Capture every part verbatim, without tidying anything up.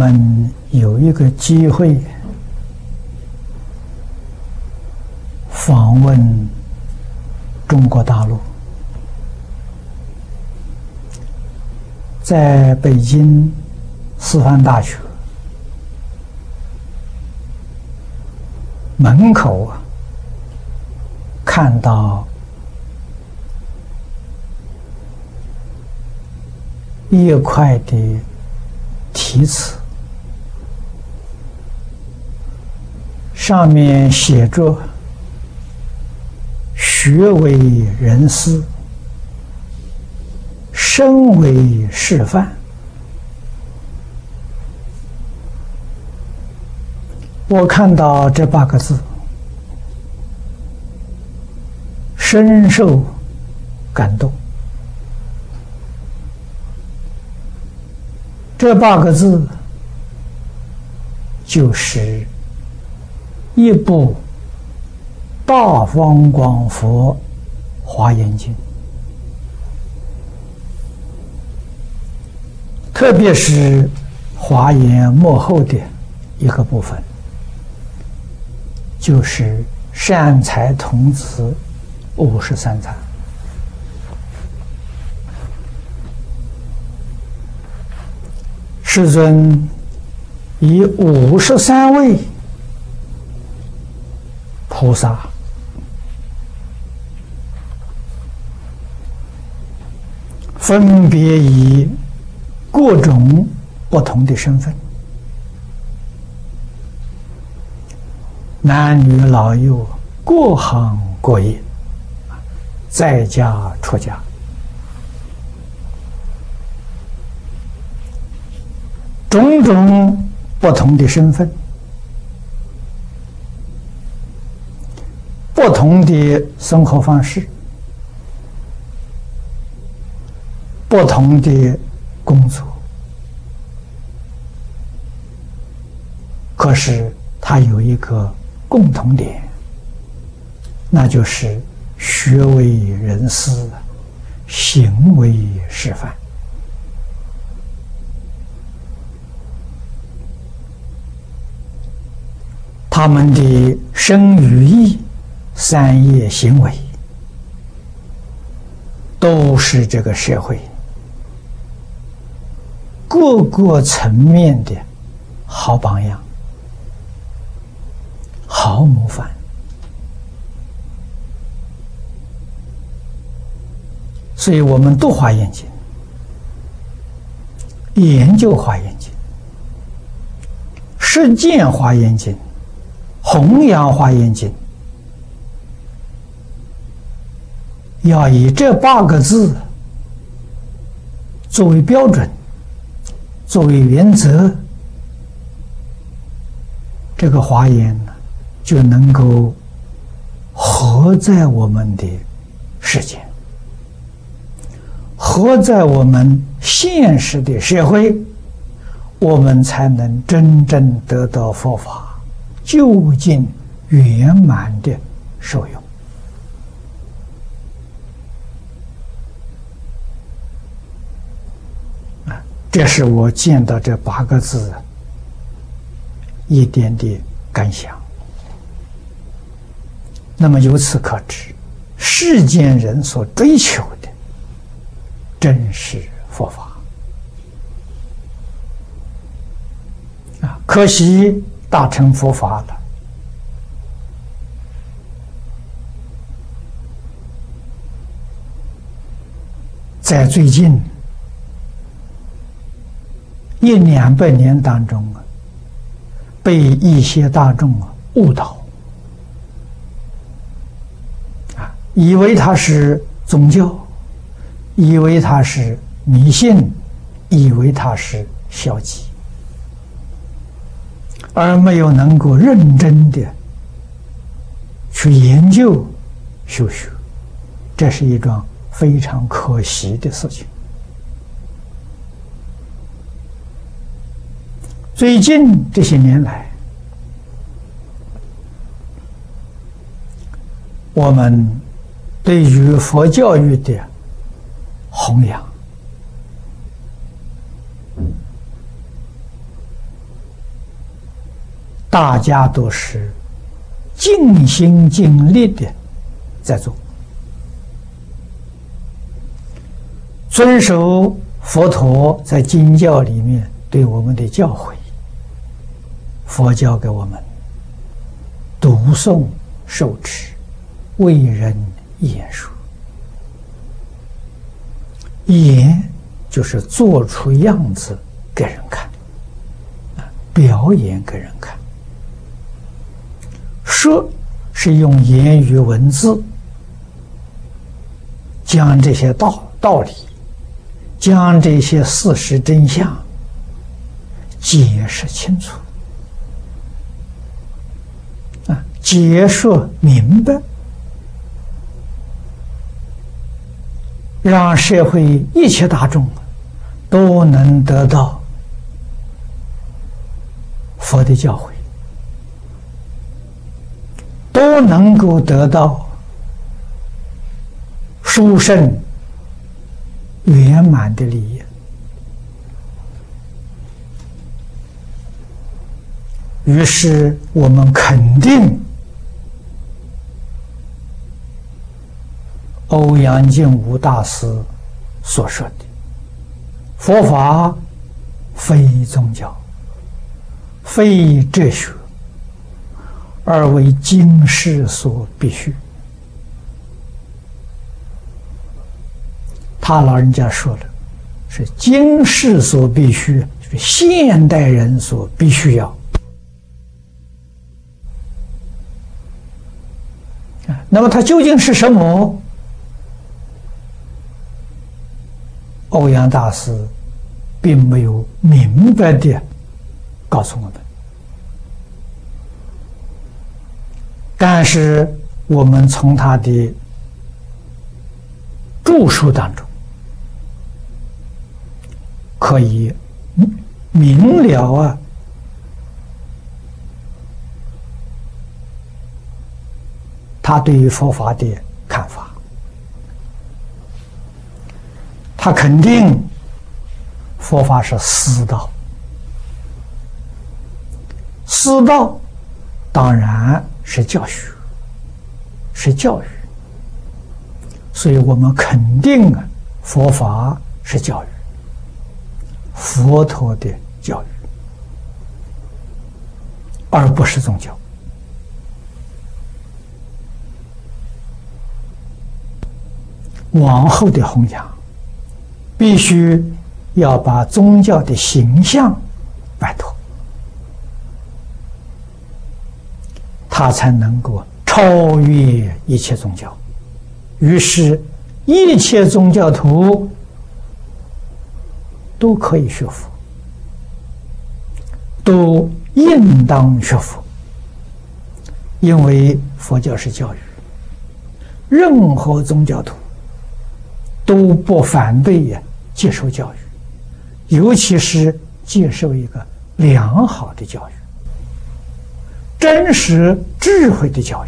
们有一个机会访问中国大陆，在北京师范大学门口啊，看到一块的题词，上面写着“学为人师，身为示范”。我看到这八个字，深受感动。这八个字就是一部《大方广佛华严经》，特别是华严末后的一个部分，就是善财童子五十三参。世尊以五十三位菩萨分别以各种不同的身份，男女老幼，各行各业，在家出家，种种不同的身份，不同的生活方式，不同的工作，可是它有一个共同点，那就是学为人师，行为示范。他们的身语意三业行为，都是这个社会各个层面的好榜样、好模范。所以我们读华严经，研究华严经，实践华严经，弘扬华严经，要以这八个字作为标准，作为原则，这个华严呢，就能够活在我们的世间，活在我们现实的社会，我们才能真正得到佛法究竟圆满的受用。啊，这是我见到这八个字一点的感想。那么由此可知，世间人所追求的真是佛法啊！可惜大乘佛法了，在最近一两百年当中啊，被一些大众啊误导啊，以为它是宗教，以为它是迷信，以为它是消极，而没有能够认真的去研究修学，这是一桩非常可惜的事情。最近这些年来，我们对于佛教育的弘扬， 大家都是尽心尽力的在做，遵守佛陀在经教里面对我们的教诲。佛教给我们读诵、受持、为人演说。演就是做出样子给人看，表演给人看。说是用言语文字将这些道道理，将这些事实真相解释清楚，啊，解说明白，让社会一切大众都能得到佛的教诲，都能够得到殊胜圆满的利益。于是我们肯定欧阳靖无大师所说的佛法非宗教，非哲学，而为经世所必须。他老人家说了，是经世所必须，就是现代人所必须要。那么它究竟是什么？欧阳大师并没有明白地告诉我们，但是我们从他的著述当中可以明了啊，他对于佛法的看法。他肯定佛法是私道，私道当然是教学，是教育，所以我们肯定啊，佛法是教育，佛陀的教育，而不是宗教。往后的弘扬必须要把宗教的形象摆脱，它才能够超越一切宗教。于是，一切宗教徒都可以学佛，都应当学佛，因为佛教是教育，任何宗教徒都不反对呀。接受教育，尤其是接受一个良好的教育，真实智慧的教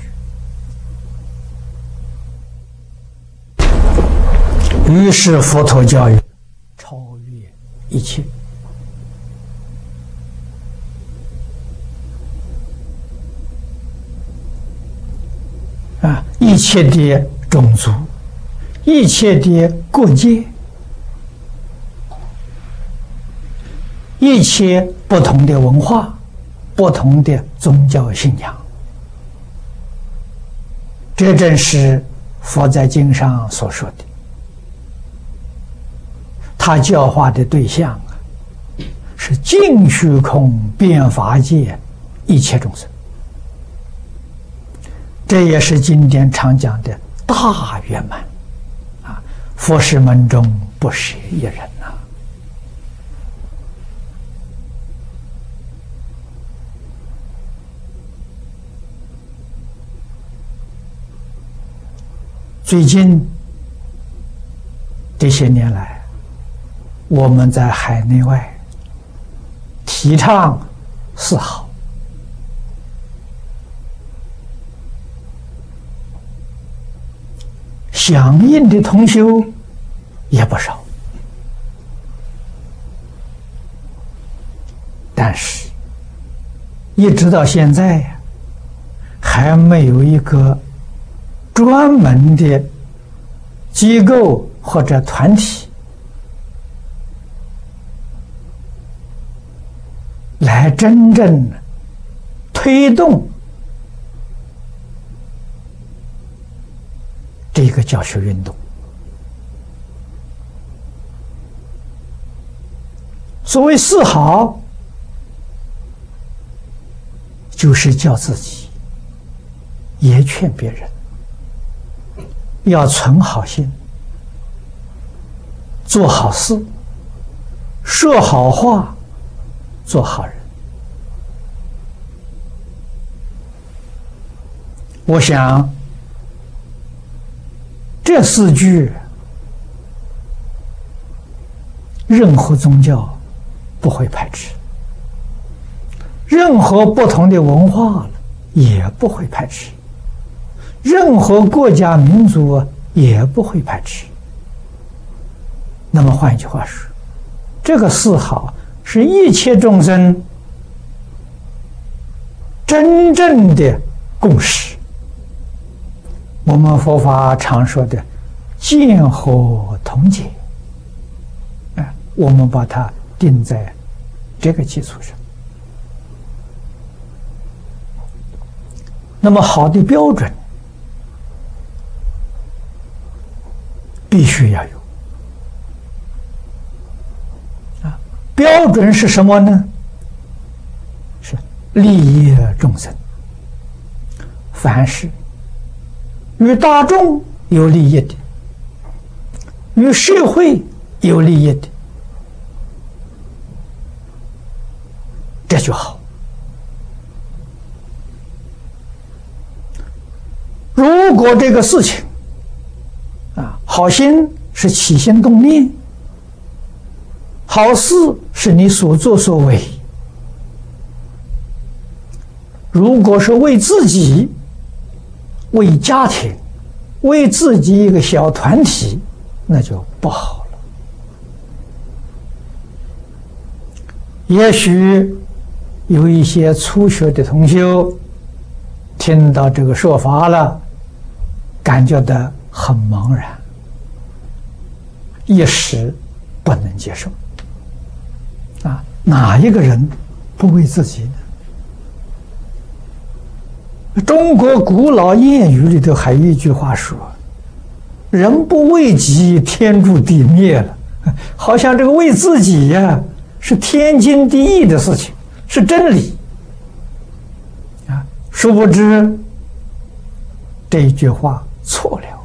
育。于是佛陀教育超越一切。啊，一切的种族，一切的国界，一切不同的文化，不同的宗教信仰，这正是佛在经上所说的。他教化的对象啊，是尽虚空遍法界一切众生。这也是经典常讲的大圆满啊！佛事门中不舍一人啊。最近这些年来，我们在海内外提倡四好，响应的同修也不少，但是一直到现在还没有一个专门的机构或者团体来真正推动这个教学运动。所谓四好，就是教自己，也劝别人要存好心，做好事，说好话，做好人。我想这四句任何宗教不会排斥，任何不同的文化也不会排斥，任何国家民族也不会排斥。那么换一句话说，这个四好是一切众生真正的共识。我们佛法常说的见和同解，啊，我们把它定在这个基础上。那么好的标准必须要有啊，标准是什么呢？是利益众生，凡是与大众有利益的，与社会有利益的，这就好。如果这个事情啊，好心是起心动念，好事是你所作所为，如果是为自己、为家庭、为自己一个小团体，那就不好了。也许有一些初学的同修听到这个说法了，感觉到很茫然，一时不能接受。啊，哪一个人不为自己呢？中国古老谚语里头还有一句话说：“人不为己，天诛地灭了。”好像这个为自己呀、啊，是天经地义的事情，是真理。啊，殊不知这一句话错了。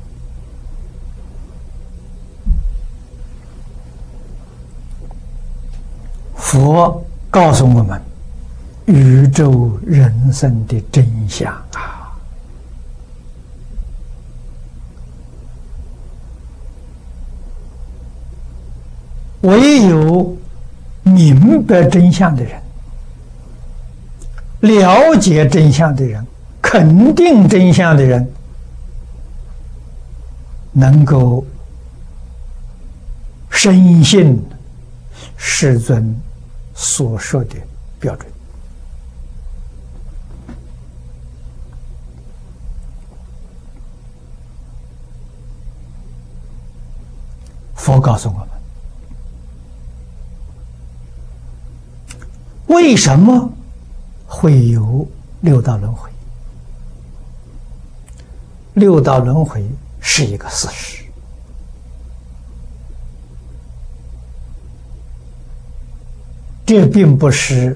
佛告诉我们宇宙人生的真相啊！唯有明白真相的人，了解真相的人，肯定真相的人，能够深信世尊所说的标准。佛告诉我们，为什么会有六道轮回？六道轮回是一个事实，这并不是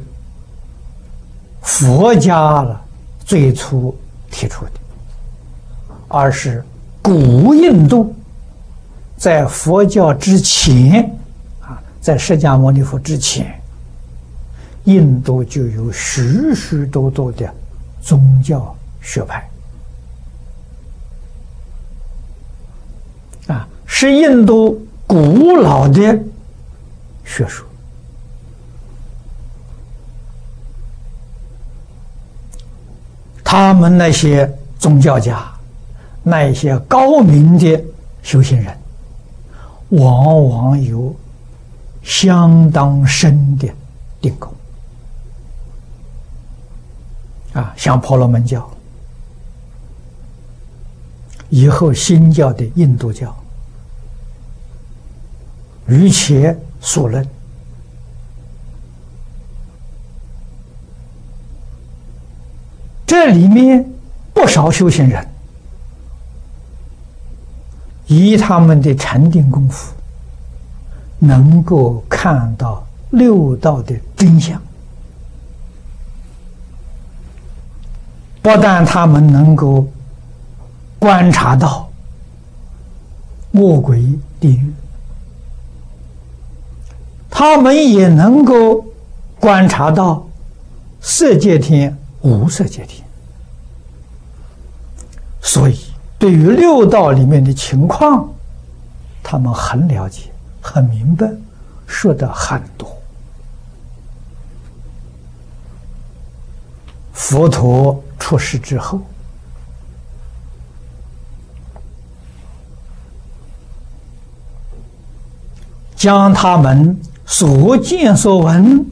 佛家了最初提出的，而是古印度在佛教之前啊，在释迦牟尼佛之前，印度就有许许多多的宗教学派啊，是印度古老的学说。他们那些宗教家，那一些高明的修行人，往往有相当深的定功啊，像婆罗门教，以后新教的印度教，瑜伽所论，这里面不少修行人，以他们的禅定功夫，能够看到六道的真相。不但他们能够观察到恶鬼地狱，他们也能够观察到色界天、无色界天。所以对于六道里面的情况，他们很了解、很明白，说得很多。佛陀出世之后，将他们所见所闻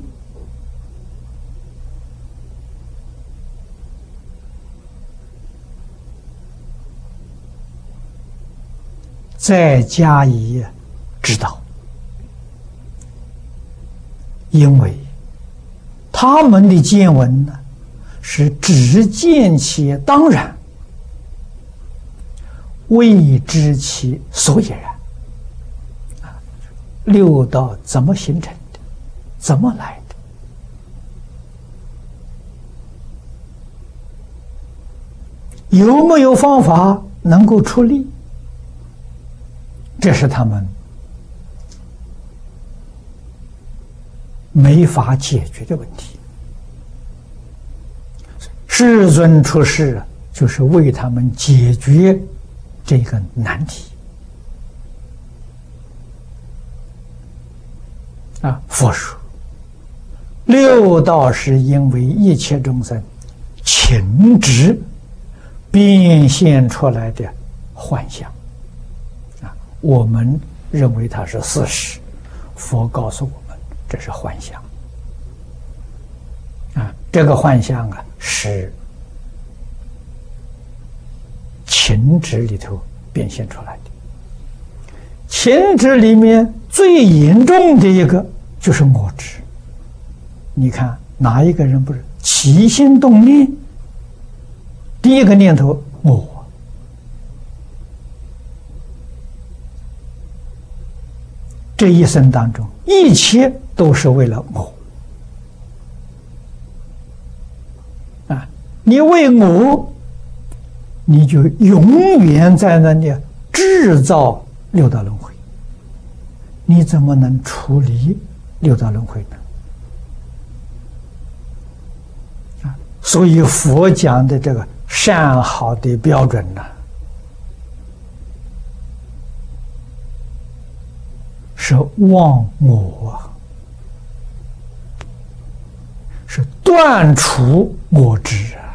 再加以指导，因为他们的见闻呢，是只见其当然，未知其所以然。六道怎么形成的？怎么来的？有没有方法能够出力？这是他们没法解决的问题。世尊出世就是为他们解决这个难题啊！佛说，六道是因为一切众生情执变现出来的幻象啊，我们认为它是事实，佛告诉我们这是幻象啊。这个幻象啊，是情执里头变现出来的。情执里面最严重的一个就是我执。你看哪一个人不是起心动念，第一个念头我，这一生当中一切都是为了我啊！你为我，你就永远在那里制造六道轮回，你怎么能处理六道轮回呢？啊，所以佛讲的这个善好的标准呢，是忘我，是断除我执啊。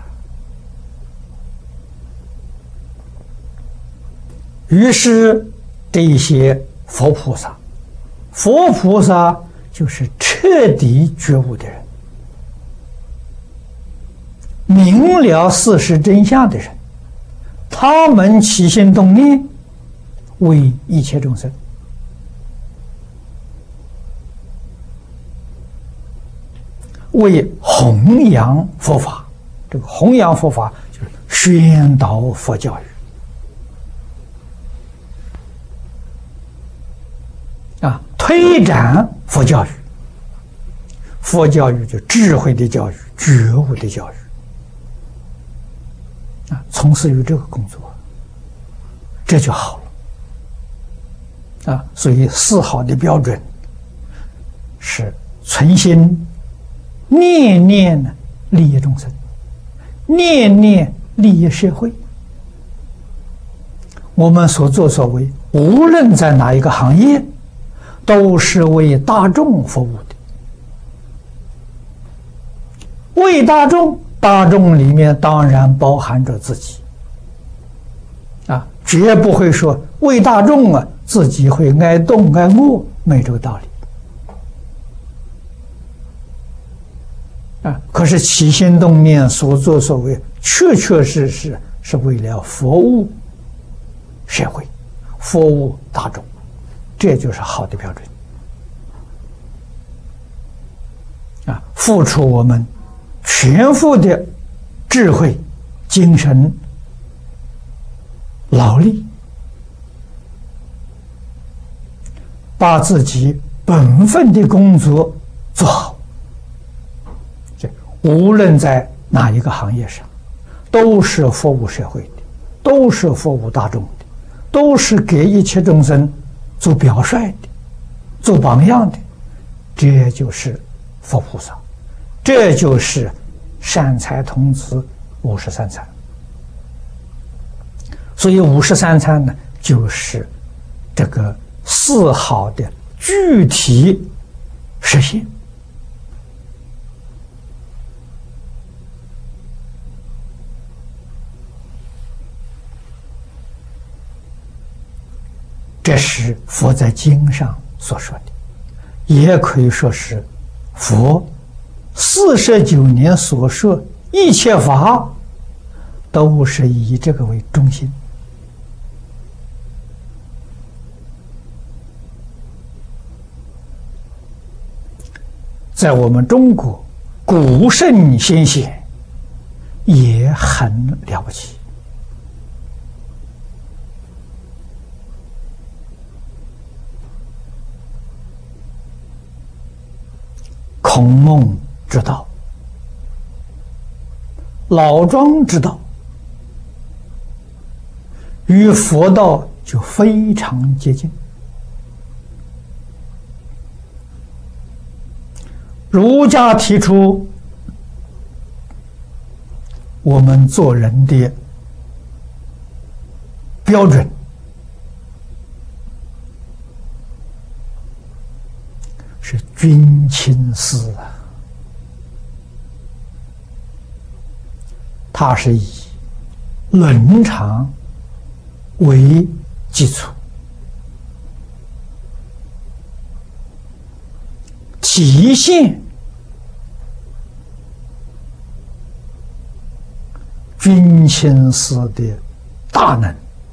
于是这些佛菩萨，佛菩萨就是彻底觉悟的人，明了事实真相的人，他们起心动念为一切众生，为弘扬佛法。这个弘扬佛法就是宣导佛教育啊，推展佛教育。佛教育就智慧的教育，觉悟的教育啊，从事于这个工作，这就好了啊。所以四好的标准是存心念念呢利益众生，念念利益社会。我们所作所为，无论在哪一个行业，都是为大众服务的。为大众，大众里面当然包含着自己啊，绝不会说为大众啊，自己会挨冻挨饿，没这个道理啊，可是起心动念、所作所为，确确实实是为了服务社会、服务大众，这就是好的标准。啊，付出我们全副的智慧、精神、劳力，把自己本分的工作做好。这无论在哪一个行业上，都是服务社会的，都是服务大众的，都是给一切众生做表率的、做榜样的。这就是佛菩萨，这就是善财童子五十三参。所以五十三参呢，就是这个四好的具体实现。这是佛在经上所说的，也可以说是佛四十九年所说一切法，都是以这个为中心。在我们中国，古圣先贤也很了不起。孔孟之道，老庄之道，与佛道就非常接近。儒家提出我们做人的标准，是君亲师啊，它是以伦常为基础，体现君亲师的大能。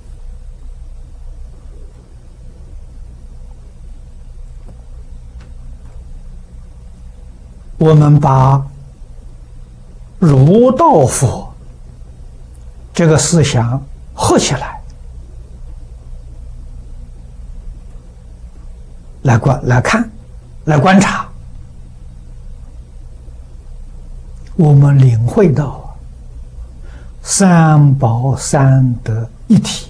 我们把儒道佛这个思想合起来，来观来看，来观察，我们领会到三宝三德一体，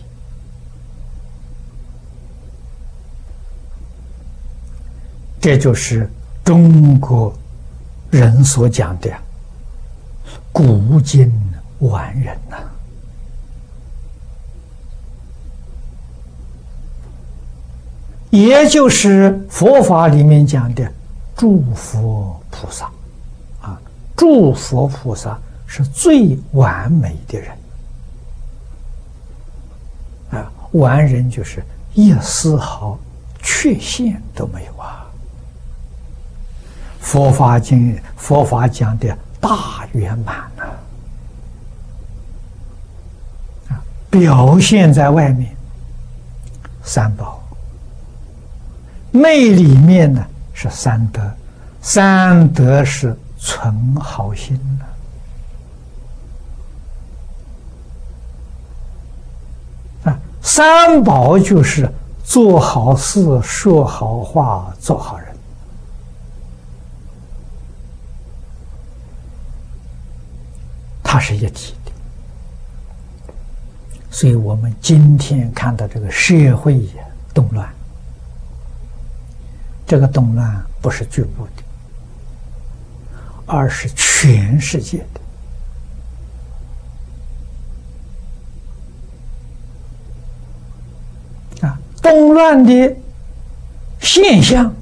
这就是中国人所讲的古今完人呐、啊。也就是佛法里面讲的诸佛菩萨啊，诸佛菩萨是最完美的人啊，完人就是一丝毫缺陷都没有啊。佛法经佛法讲的大圆满啊，啊，表现在外面三宝，内里面呢是三德，三德是存好心啊，啊，三宝就是做好事、说好话、做好人。它是一体的，所以我们今天看到这个社会也动乱，这个动乱不是局部的，而是全世界的啊！动乱的现象，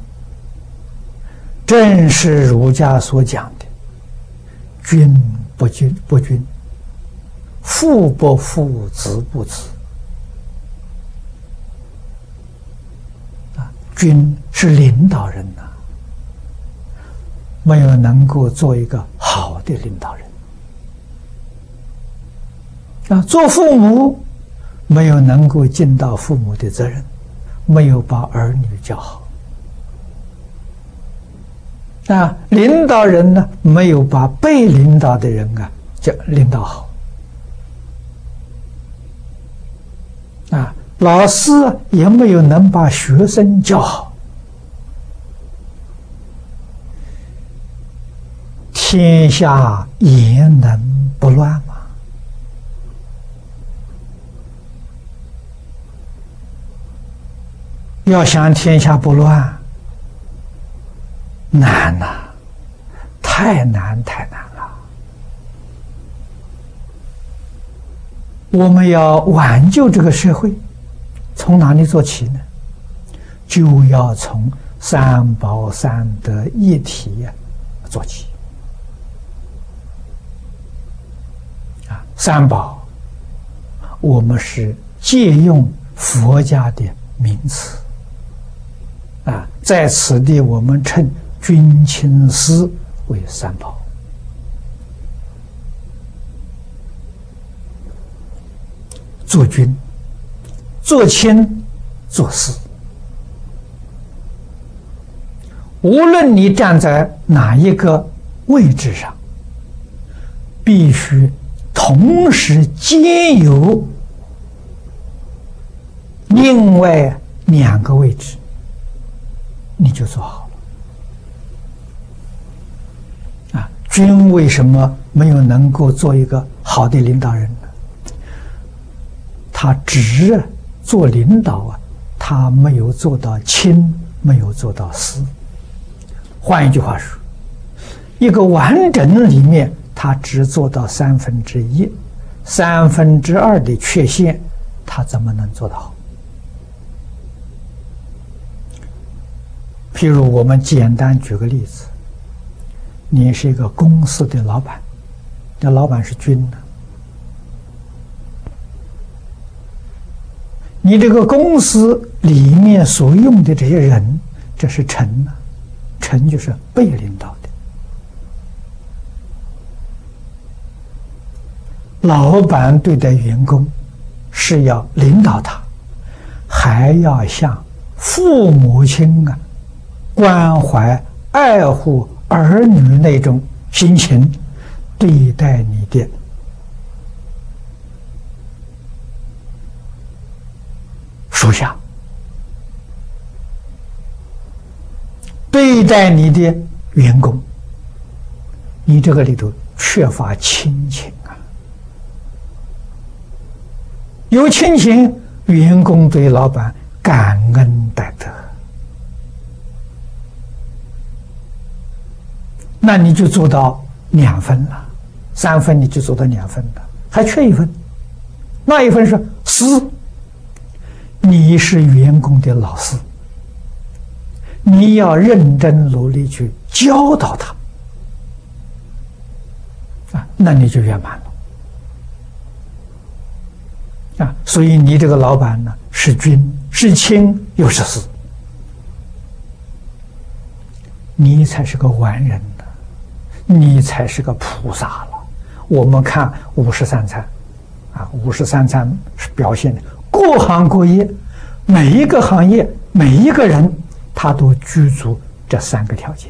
正是儒家所讲的君不君不君，父不父，子不子。啊，君是领导人呐、啊， 没有能够做一个好的领导人啊，做父母没有能够尽到父母的责任，没有把儿女教好啊，领导人呢没有把被领导的人啊教领导好啊，老师也没有能把学生教好，天下焉能不乱吗？要想天下不乱，难呐、啊，太难太难了。我们要挽救这个社会，从哪里做起呢？就要从三宝三德一体做起。啊，三宝，我们是借用佛家的名词。啊，在此地我们称君亲师为三宝。做君、做亲、做师，无论你站在哪一个位置上，必须同时兼有另外两个位置，你就做好了。啊，君为什么没有能够做一个好的领导人呢？他只做领导啊，他没有做到亲，没有做到师。换一句话说，一个完整里面，他只做到三分之一，三分之二的缺陷，他怎么能做得好？譬如我们简单举个例子，你是一个公司的老板，那老板是君呢，你这个公司里面所用的这些人，这是臣呢，臣就是被领导的。老板对待员工是要领导他，还要像父母亲啊关怀爱护儿女那种心情对待你的属下，对待你的员工，你这个里头缺乏亲情啊。有亲情，员工对老板感恩戴德，那你就做到两分了，三分你就做到两分了，还缺一分。那一分是师，你是员工的老师，你要认真努力去教导他啊，那你就圆满了啊。所以你这个老板呢，是君是亲又是师，你才是个完人呢，你才是个菩萨了。我们看五十三参啊，五十三参是表现的各行各业，每一个行业每一个人他都具足这三个条件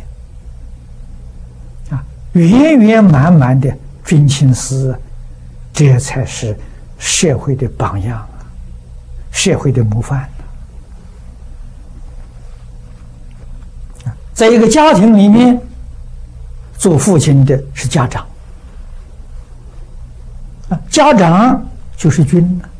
啊，圆圆满满的君亲师，这才是社会的榜样啊，社会的模范啊。在一个家庭里面，做父亲的是家长啊，家长就是君呢。